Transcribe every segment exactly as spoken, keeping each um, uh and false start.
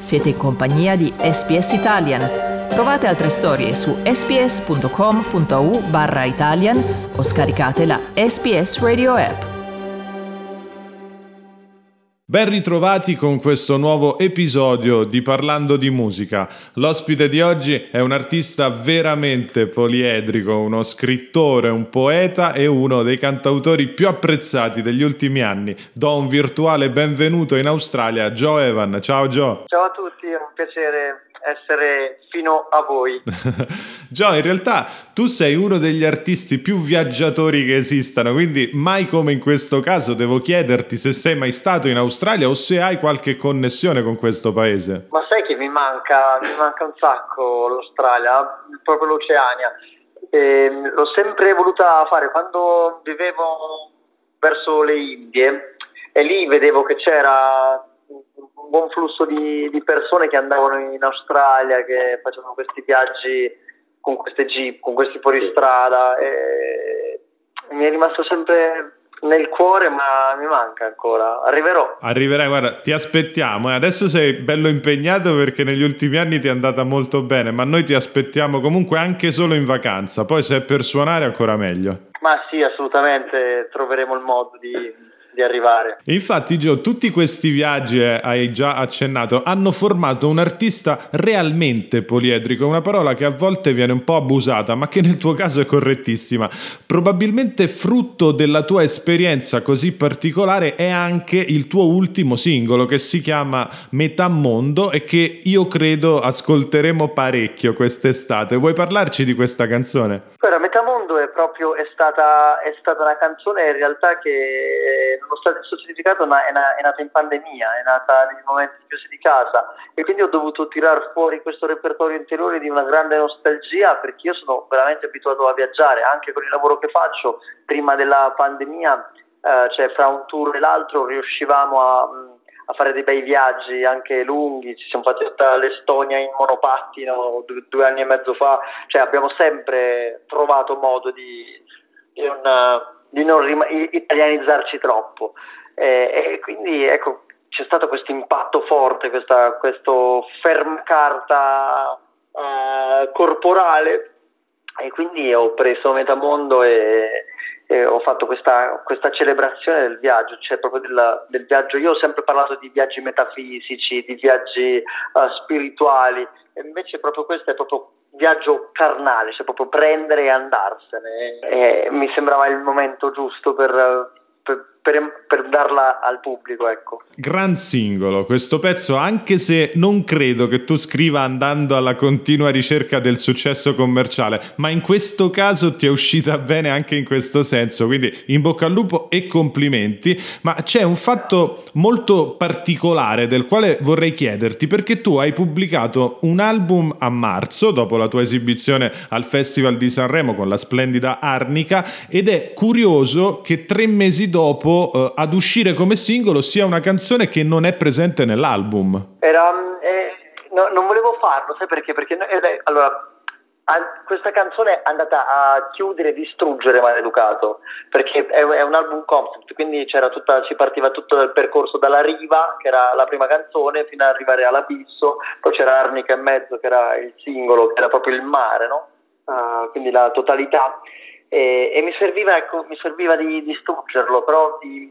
Siete in compagnia di S B S Italian. Trovate altre storie su sbs.com.au barra Italian o scaricate la S B S Radio app. Ben ritrovati con questo nuovo episodio di Parlando di Musica. L'ospite di oggi è un artista veramente poliedrico, uno scrittore, un poeta e uno dei cantautori più apprezzati degli ultimi anni. Do un virtuale benvenuto in Australia, Joe Evan. Ciao Joe. Ciao a tutti, è un piacere essere fino a voi. Joe, in realtà tu sei uno degli artisti più viaggiatori che esistano, quindi mai come in questo caso devo chiederti se sei mai stato in Australia o se hai qualche connessione con questo paese. Ma sai che mi manca, mi manca un sacco l'Australia, proprio l'Oceania. E l'ho sempre voluta fare quando vivevo verso le Indie e lì vedevo che c'era un buon flusso di, di persone che andavano in Australia, che facevano questi viaggi con queste jeep, con questi fuoristrada, e mi è rimasto sempre nel cuore, ma mi manca ancora. Arriverò. Arriverai, guarda, ti aspettiamo. Adesso sei bello impegnato perché negli ultimi anni ti è andata molto bene, ma noi ti aspettiamo comunque anche solo in vacanza. Poi se è per suonare ancora meglio. Ma sì, assolutamente troveremo il modo di... di arrivare. Infatti Gio, tutti questi viaggi, eh, hai già accennato, hanno formato un artista realmente poliedrico, una parola che a volte viene un po' abusata, ma che nel tuo caso è correttissima. Probabilmente frutto della tua esperienza così particolare è anche il tuo ultimo singolo, che si chiama Metà Mondo e che io credo ascolteremo parecchio quest'estate. Vuoi parlarci di questa canzone? Guarda, Metà Mondo è proprio è stata, è stata una canzone in realtà che nonostante il suo significato è, na- è nata in pandemia, è nata nei momenti chiusi di casa, e quindi ho dovuto tirar fuori questo repertorio interiore di una grande nostalgia, perché io sono veramente abituato a viaggiare anche con il lavoro che faccio. Prima della pandemia, eh, cioè fra un tour e l'altro riuscivamo a, a fare dei bei viaggi anche lunghi. Ci siamo fatti tutta l'Estonia in monopattino due, due anni e mezzo fa, cioè abbiamo sempre trovato modo di, di non di non rim- italianizzarci troppo, eh, e quindi ecco c'è stato questo impatto forte, questa, questo fermcarta eh, corporale, e quindi ho preso Metà Mondo e, e ho fatto questa, questa celebrazione del viaggio, cioè proprio del, del viaggio. Io ho sempre parlato di viaggi metafisici, di viaggi uh, spirituali, e invece proprio questo è proprio viaggio carnale, cioè proprio prendere e andarsene, e mi sembrava il momento giusto per, per, per, per darla al pubblico, ecco. Gran singolo questo pezzo, anche se non credo che tu scriva andando alla continua ricerca del successo commerciale, ma in questo caso ti è uscita bene anche in questo senso, quindi in bocca al lupo e complimenti. Ma c'è un fatto molto particolare del quale vorrei chiederti, perché tu hai pubblicato un album a marzo dopo la tua esibizione al Festival di Sanremo con la splendida Arnica, ed è curioso che tre mesi dopo eh, ad uscire come singolo sia una canzone che non è presente nell'album. Era, eh, no, non volevo farlo, sai perché? Perché eh, allora a, questa canzone è andata a chiudere e distruggere Maleducato, perché è, è un album concept, quindi c'era tutta, ci partiva tutto il percorso dalla riva, che era la prima canzone, fino ad arrivare all'abisso, poi c'era Arnica in mezzo, che era il singolo, che era proprio il mare, no? Uh, quindi la totalità, e, e mi serviva, ecco, mi serviva di distruggerlo, però di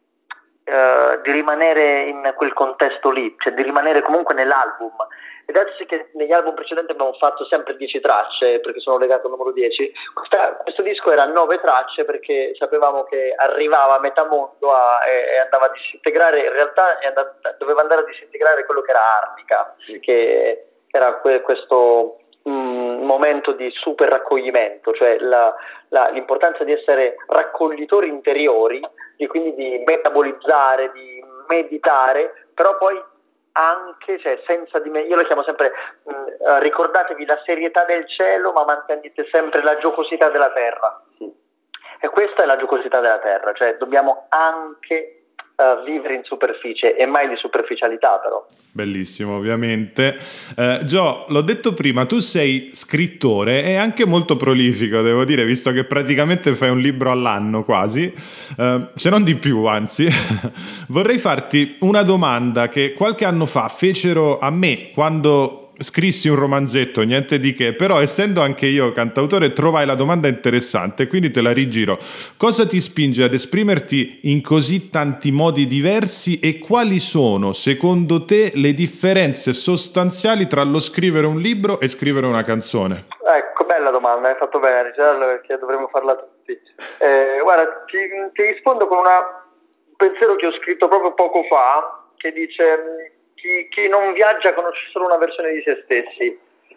Uh, di rimanere in quel contesto lì, cioè di rimanere comunque nell'album. E dato che negli album precedenti abbiamo fatto sempre dieci tracce, perché sono legato al numero dieci, questa, questo disco era nove tracce, perché sapevamo che arrivava a Metà Mondo a, e, e andava a disintegrare, in realtà è andata, doveva andare a disintegrare quello che era Arnica, che era que, questo mm, momento di super raccoglimento, cioè la, la, l'importanza di essere raccoglitori interiori, e quindi di metabolizzare, di meditare, però poi anche, cioè senza di me, io lo chiamo sempre mh, ricordatevi la serietà del cielo, ma mantenete sempre la giocosità della terra. E questa è la giocosità della terra, cioè dobbiamo anche uh, vivere in superficie e mai di superficialità, però. Bellissimo, ovviamente. Eh, Gio, l'ho detto prima, tu sei scrittore e anche molto prolifico, devo dire, visto che praticamente fai un libro all'anno quasi, eh, se non di più, anzi. Vorrei farti una domanda che qualche anno fa fecero a me quando scrissi un romanzetto, niente di che, però essendo anche io cantautore trovai la domanda interessante, quindi te la rigiro. Cosa ti spinge ad esprimerti in così tanti modi diversi e quali sono, secondo te, le differenze sostanziali tra lo scrivere un libro e scrivere una canzone? Ecco, bella domanda, hai fatto bene a ricercarla perché dovremmo farla tutti. Eh, guarda, ti, ti rispondo con una, un pensiero che ho scritto proprio poco fa, che dice... Chi, chi non viaggia conosce solo una versione di se stessi,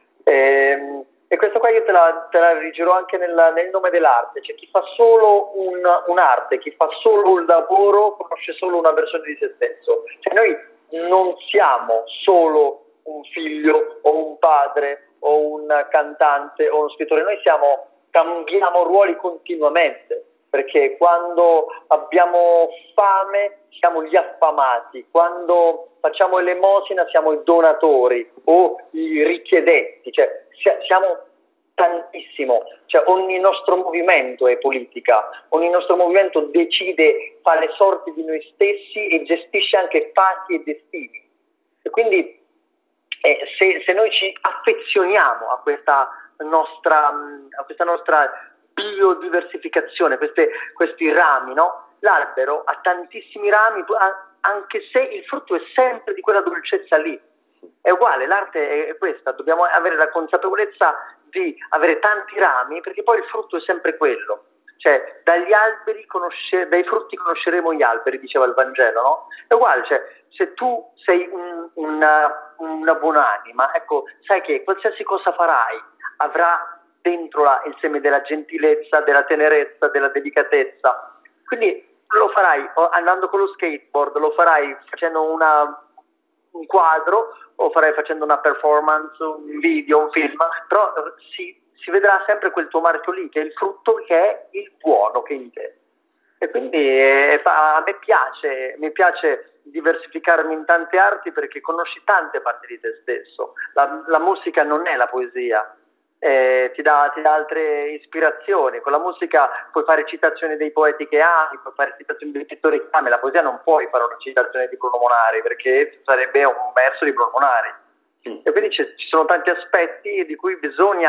e, e questa qua io te la, te la rigiro anche nel, nel nome dell'arte, cioè chi fa solo un, un'arte, chi fa solo un lavoro conosce solo una versione di se stesso, cioè noi non siamo solo un figlio o un padre o un cantante o uno scrittore, noi siamo, cambiamo ruoli continuamente, perché quando abbiamo fame siamo gli affamati, quando facciamo elemosina siamo i donatori o i richiedenti, cioè siamo tantissimo, cioè ogni nostro movimento è politica, ogni nostro movimento decide, fa le sorti di noi stessi e gestisce anche fatti e destini. E quindi eh, se, se noi ci affezioniamo a questa nostra, a questa nostra biodiversificazione, queste, questi rami, no? L'albero ha tantissimi rami, anche se il frutto è sempre di quella dolcezza lì. È uguale, l'arte è questa, dobbiamo avere la consapevolezza di avere tanti rami, perché poi il frutto è sempre quello. Cioè, dagli alberi conosce, dai frutti conosceremo gli alberi, diceva il Vangelo, no? È uguale, cioè, se tu sei un, una, una buonanima, ecco, sai che qualsiasi cosa farai avrà dentro la, il seme della gentilezza, della tenerezza, della delicatezza. Quindi lo farai andando con lo skateboard, lo farai facendo una, un quadro, o farai facendo una performance, un video, un film, però si, si vedrà sempre quel tuo marchio lì, che è il frutto, che è il buono che è in te. E quindi eh, a me piace, mi piace diversificarmi in tante arti perché conosci tante parti di te stesso. La, la musica non è la poesia. Eh, ti dà, ti dà altre ispirazioni. Con la musica puoi fare citazioni dei poeti che ami, puoi fare citazioni dei pittori che ami. La poesia non puoi fare una citazione di Bruno Monari perché sarebbe un verso di Bruno Monari. Mm. E quindi ci sono tanti aspetti di cui bisogna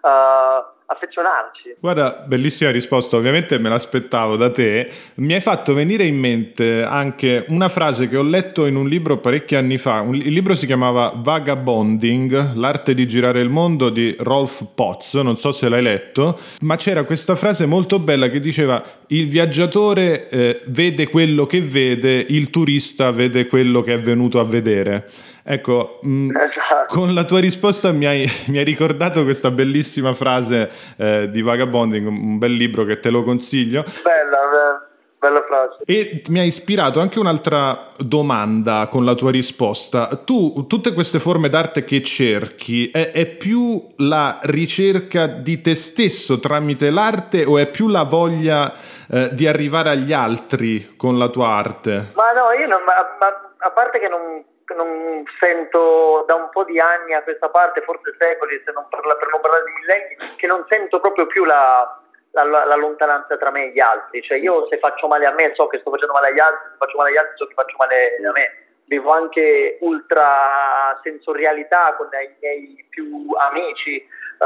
uh, affezionarci. Guarda, bellissima risposta, ovviamente me l'aspettavo da te. Mi hai fatto venire in mente anche una frase che ho letto in un libro parecchi anni fa. Un, il libro si chiamava Vagabonding, l'arte di girare il mondo di Rolf Potts, non so se l'hai letto, ma c'era questa frase molto bella che diceva: il viaggiatore eh, vede quello che vede, il turista vede quello che è venuto a vedere. Ecco, mh, esatto. Con la tua risposta mi hai, mi hai ricordato questa bellissima frase eh, di Vagabonding, un bel libro che te lo consiglio. Bella, bella frase. E mi ha ispirato anche un'altra domanda con la tua risposta. Tu, tutte queste forme d'arte che cerchi, è, è più la ricerca di te stesso tramite l'arte o è più la voglia eh, di arrivare agli altri con la tua arte? Ma no, io non, ma, ma a parte che non... non sento da un po' di anni a questa parte, forse secoli, se non parla, per non parlare di millenni, che non sento proprio più la, la, la lontananza tra me e gli altri. Cioè io, se faccio male a me, so che sto facendo male agli altri, se faccio male agli altri so che faccio male a me. Vivo anche ultra sensorialità con i miei più amici,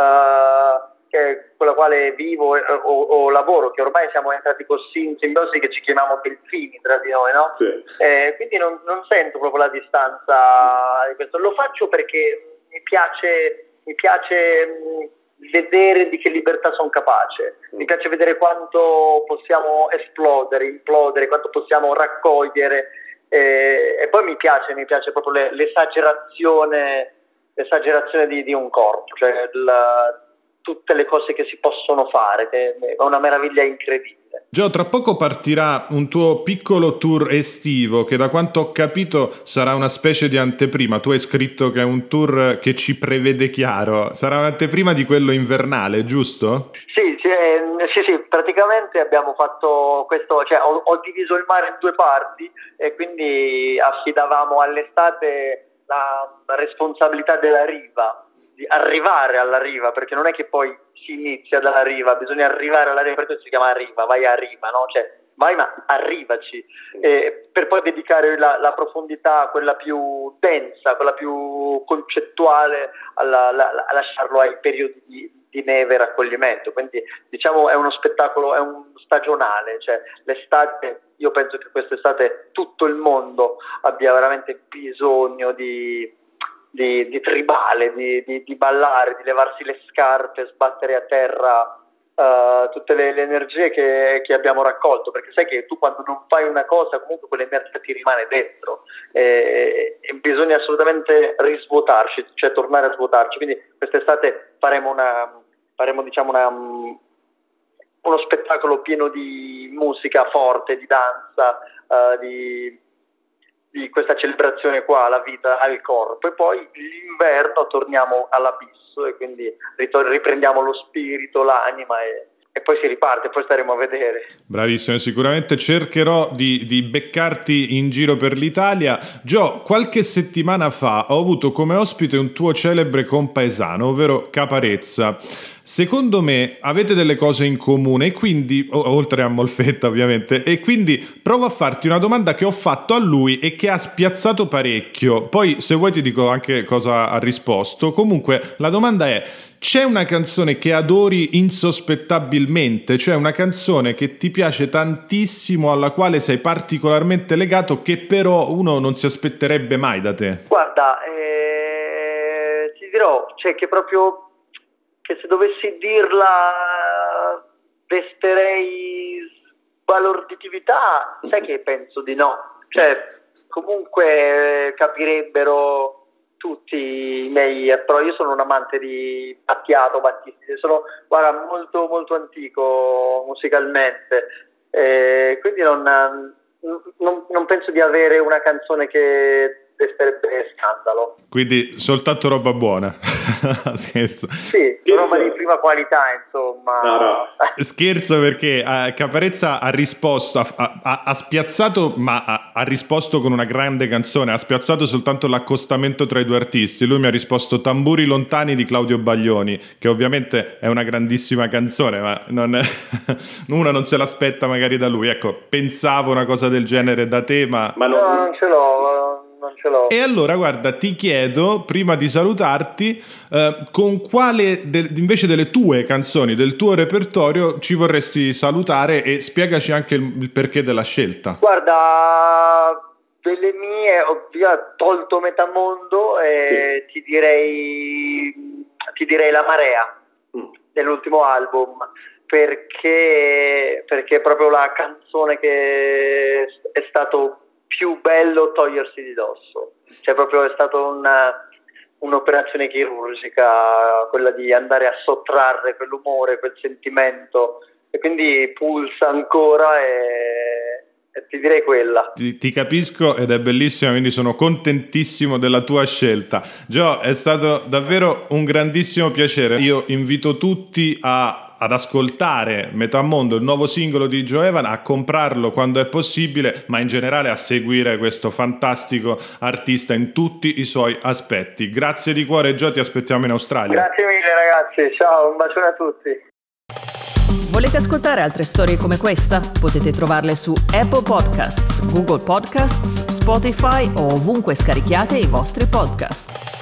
uh, che, con la quale vivo o, o, o lavoro, che ormai siamo entrati così in simbiosi che ci chiamiamo delfini tra di noi, no? Sì. Eh, quindi non, non sento proprio la distanza di questo. Lo faccio perché mi piace, mi piace mh, vedere di che libertà sono capace, mm. mi piace vedere quanto possiamo esplodere, implodere, quanto possiamo raccogliere, eh, e poi mi piace, mi piace proprio le, l'esagerazione, l'esagerazione di, di un corpo, cioè la, tutte le cose che si possono fare, che è una meraviglia incredibile. Gio, tra poco partirà un tuo piccolo tour estivo che, da quanto ho capito, sarà una specie di anteprima. Tu hai scritto che è un tour che ci prevede chiaro. Sarà un'anteprima di quello invernale, giusto? Sì, sì, Eh, sì, sì, praticamente abbiamo fatto questo, cioè ho, ho diviso il mare in due parti e quindi affidavamo all'estate la responsabilità della riva, di arrivare alla riva, perché non è che poi si inizia dalla riva, bisogna arrivare alla riva, per questo si chiama riva, vai a riva, no? Cioè vai ma arrivaci, eh, per poi dedicare la, la profondità, quella più densa, quella più concettuale, alla, la, a lasciarlo ai periodi di, di neve e raccoglimento. Quindi diciamo è uno spettacolo, è un stagionale, cioè l'estate, io penso che quest'estate tutto il mondo abbia veramente bisogno di, di, di tribale, di, di, di ballare, di levarsi le scarpe, sbattere a terra Uh, tutte le, le energie che, che abbiamo raccolto, perché sai che tu quando non fai una cosa comunque quell'energia ti rimane dentro e, e bisogna assolutamente risvuotarci, cioè tornare a svuotarci. Quindi quest'estate faremo una faremo diciamo una, uno spettacolo pieno di musica forte, di danza, uh, di di questa celebrazione qua alla vita, al corpo, e poi l'inverno torniamo all'abisso e quindi ritor- riprendiamo lo spirito, l'anima e, e poi si riparte, poi staremo a vedere. Bravissimo, sicuramente cercherò di, di beccarti in giro per l'Italia. Gio, qualche settimana fa ho avuto come ospite un tuo celebre compaesano, ovvero Caparezza. Secondo me avete delle cose in comune, e quindi, oltre a Molfetta ovviamente, e quindi provo a farti una domanda che ho fatto a lui e che ha spiazzato parecchio. Poi se vuoi ti dico anche cosa ha risposto. Comunque la domanda è: c'è una canzone che adori insospettabilmente, cioè una canzone che ti piace tantissimo, alla quale sei particolarmente legato, che però uno non si aspetterebbe mai da te? Guarda, eh, ti dirò, cioè che proprio che se dovessi dirla desterei sbalorditività, sai che penso di no, cioè comunque capirebbero tutti i miei, però io sono un amante di Battiato, Battisti, sono, guarda, molto molto antico musicalmente, eh, quindi non, non, non penso di avere una canzone che desterebbe scandalo. Quindi soltanto roba buona. Scherzo. Sì, roba di prima qualità, insomma. No, no. Scherzo, perché uh, Caparezza ha risposto, ha, ha, ha spiazzato, ma ha, ha risposto con una grande canzone. Ha spiazzato soltanto l'accostamento tra i due artisti. Lui mi ha risposto Tamburi lontani di Claudio Baglioni, che ovviamente è una grandissima canzone, ma non è, uno non se l'aspetta magari da lui. Ecco, pensavo una cosa del genere da te, ma... ma non... No, non ce l'ho. Non ce l'ho. E allora guarda, ti chiedo prima di salutarti eh, con quale de- invece delle tue canzoni, del tuo repertorio ci vorresti salutare, e spiegaci anche il, il perché della scelta. Guarda, delle mie ho già tolto metà mondo e sì. ti direi ti direi La Marea mm. dell'ultimo album, perché perché è proprio la canzone che è stato più bello togliersi di dosso, cioè proprio è stata una, un'operazione chirurgica, quella di andare a sottrarre quell'umore, quel sentimento, e quindi pulsa ancora e, e ti direi quella. Ti, ti capisco ed è bellissima, quindi sono contentissimo della tua scelta. Gio, è stato davvero un grandissimo piacere. Io invito tutti a ad ascoltare Metà Mondo, il nuovo singolo di Gio Evan, a comprarlo quando è possibile, ma in generale a seguire questo fantastico artista in tutti i suoi aspetti. Grazie di cuore, Gio, ti aspettiamo in Australia. Grazie mille ragazzi, ciao, un bacione a tutti. Volete ascoltare altre storie come questa? Potete trovarle su Apple Podcasts, Google Podcasts, Spotify o ovunque scarichiate i vostri podcast.